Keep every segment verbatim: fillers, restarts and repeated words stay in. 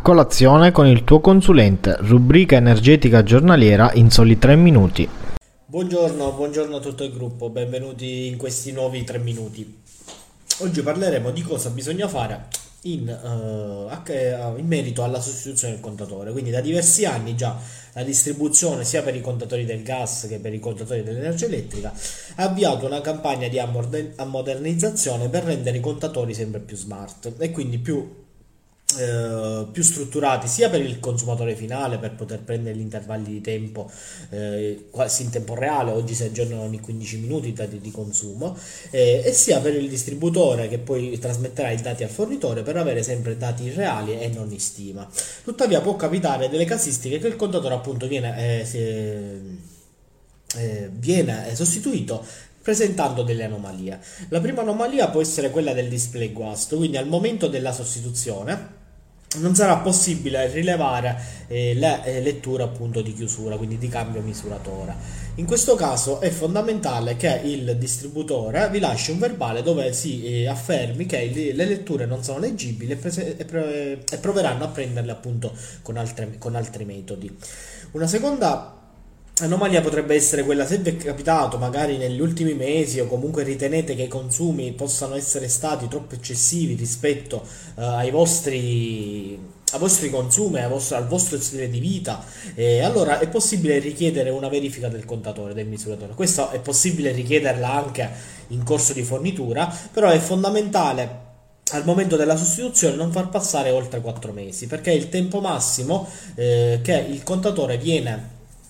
colazione con il tuo consulente, rubrica energetica giornaliera in soli tre minuti. Buongiorno, buongiorno a tutto il gruppo, benvenuti in questi nuovi tre minuti. Oggi parleremo di cosa bisogna fare in, uh, in merito alla sostituzione del contatore. Quindi da diversi anni già la distribuzione, sia per i contatori del gas che per i contatori dell'energia elettrica, ha avviato una campagna di ammodernizzazione per rendere i contatori sempre più smart e quindi più Eh, più strutturati sia per il consumatore finale, per poter prendere gli intervalli di tempo eh, quasi in tempo reale. Oggi si aggiornano ogni quindici minuti i dati di consumo, eh, e sia per il distributore, che poi trasmetterà i dati al fornitore per avere sempre dati reali e non in stima. Tuttavia può capitare delle casistiche che il contatore appunto viene, eh, si, eh, viene sostituito presentando delle anomalie. La prima anomalia può essere quella del display guasto, quindi al momento della sostituzione non sarà possibile rilevare eh, le eh, letture appunto di chiusura, quindi di cambio misuratore. In questo caso è fondamentale che il distributore vi lasci un verbale dove si eh, affermi che il, le letture non sono leggibili e, prese, e, pre, e proveranno a prenderle appunto con, altre, con altri metodi. Una seconda anomalia potrebbe essere quella, se vi è capitato magari negli ultimi mesi o comunque ritenete che i consumi possano essere stati troppo eccessivi rispetto uh, ai vostri ai vostri consumi, ai vostri, al vostro stile di vita, eh, allora è possibile richiedere una verifica del contatore, del misuratore. Questo è possibile richiederla anche in corso di fornitura, però è fondamentale al momento della sostituzione non far passare oltre quattro mesi, perché è il tempo massimo eh, che il contatore viene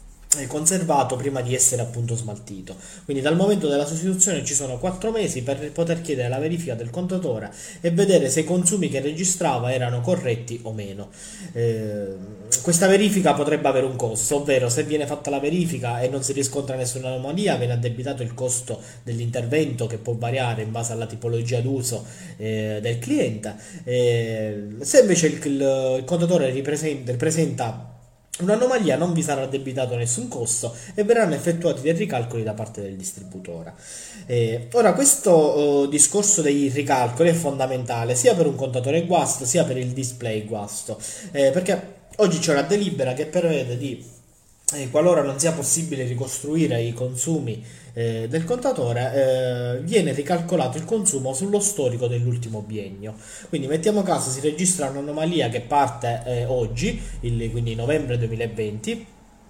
conservato prima di essere appunto smaltito. Quindi dal momento della sostituzione ci sono quattro mesi per poter chiedere la verifica del contatore e vedere se i consumi che registrava erano corretti o meno. Eh, questa verifica potrebbe avere un costo, ovvero se viene fatta la verifica e non si riscontra nessuna anomalia, viene addebitato il costo dell'intervento, che può variare in base alla tipologia d'uso eh, del cliente. Eh, se invece il, il, il contatore ripresenta, ripresenta un'anomalia, non vi sarà addebitato nessun costo e verranno effettuati dei ricalcoli da parte del distributore. Eh, ora questo eh, discorso dei ricalcoli è fondamentale sia per un contatore guasto sia per il display guasto, eh, perché oggi c'è una delibera che prevede di Eh, qualora non sia possibile ricostruire i consumi eh, del contatore, eh, viene ricalcolato il consumo sullo storico dell'ultimo biennio. Quindi mettiamo caso si registra un'anomalia che parte eh, oggi, il, quindi novembre duemilaventi,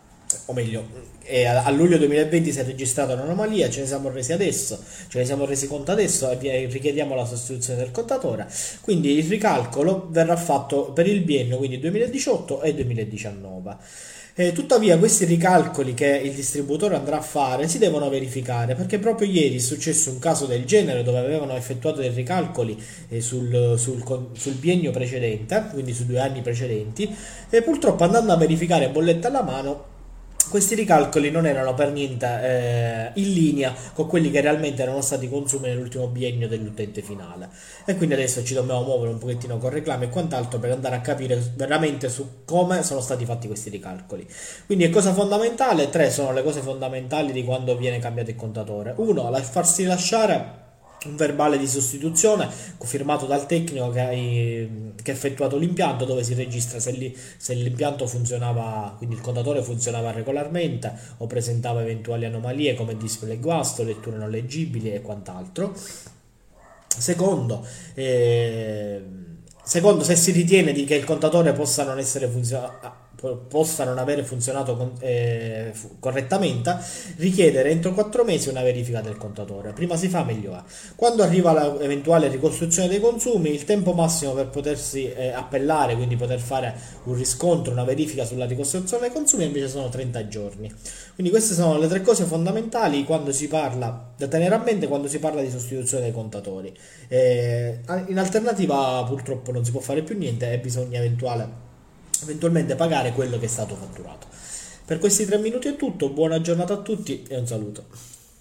o meglio eh, a luglio duemilaventi si è registrata un'anomalia, ce ne siamo resi adesso, ce ne siamo resi conto adesso e richiediamo la sostituzione del contatore. Quindi il ricalcolo verrà fatto per il biennio, quindi duemiladiciotto e duemiladiciannove. Eh, tuttavia questi ricalcoli che il distributore andrà a fare si devono verificare, perché proprio ieri è successo un caso del genere dove avevano effettuato dei ricalcoli eh, sul, sul, sul biennio precedente, quindi su due anni precedenti, e purtroppo andando a verificare bolletta alla mano questi ricalcoli non erano per niente eh, in linea con quelli che realmente erano stati consumi nell'ultimo biennio dell'utente finale, e quindi adesso ci dobbiamo muovere un pochettino con reclami e quant'altro per andare a capire veramente su come sono stati fatti questi ricalcoli. Quindi è cosa fondamentale, tre sono le cose fondamentali di quando viene cambiato il contatore. Uno, la, farsi lasciare un verbale di sostituzione firmato dal tecnico che ha, che ha effettuato l'impianto, dove si registra se, li, se l'impianto funzionava, quindi il contatore funzionava regolarmente o presentava eventuali anomalie come display guasto, letture non leggibili e quant'altro. Secondo, eh, secondo se si ritiene di che il contatore possa non essere funzionale, possa non avere funzionato con, eh, correttamente, richiedere entro quattro mesi una verifica del contatore. Prima si fa meglio è. Quando arriva l'eventuale ricostruzione dei consumi, il tempo massimo per potersi eh, appellare, quindi poter fare un riscontro, una verifica sulla ricostruzione dei consumi, invece sono trenta giorni. Quindi queste sono le tre cose fondamentali quando si parla, da tenere a mente quando si parla di sostituzione dei contatori. Eh, in alternativa purtroppo non si può fare più niente e bisogna eventuale eventualmente pagare quello che è stato fatturato. Per questi tre minuti è tutto, buona giornata a tutti e un saluto.